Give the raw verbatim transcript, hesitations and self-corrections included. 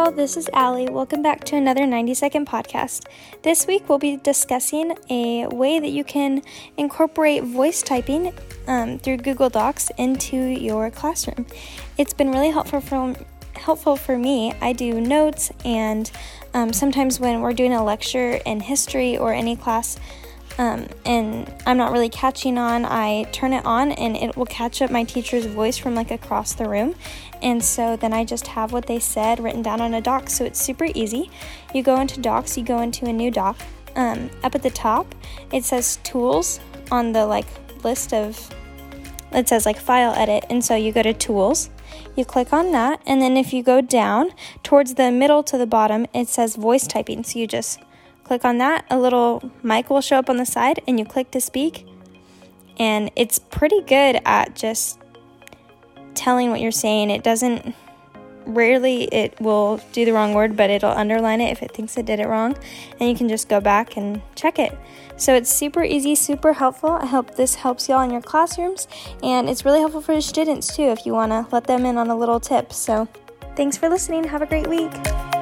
y'all, this is Allie. Welcome back to another ninety second podcast. This week we'll be discussing a way that you can incorporate voice typing um, through Google Docs into your classroom. It's been really helpful for, helpful for me. I do notes, and um, sometimes when we're doing a lecture in history or any class, Um, and I'm not really catching on, I turn it on and it will catch up my teacher's voice from like across the room. And so then I just have what they said written down on a doc. So it's super easy. You go into Docs, you go into a new doc. Um, up at the top, it says Tools on the like list of, it says like File Edit. And so you go to Tools, you click on that. And then if you go down towards the middle to the bottom, it says Voice Typing. So you just click on that, a little mic will show up on the side, and you click to speak. And it's pretty good at just telling what you're saying. It doesn't, rarely it will do the wrong word, but it'll underline it if it thinks it did it wrong. And you can just go back and check it. So it's super easy, super helpful. I hope this helps y'all in your classrooms. And it's really helpful for your students too if you want to let them in on a little tip. So thanks for listening. Have a great week.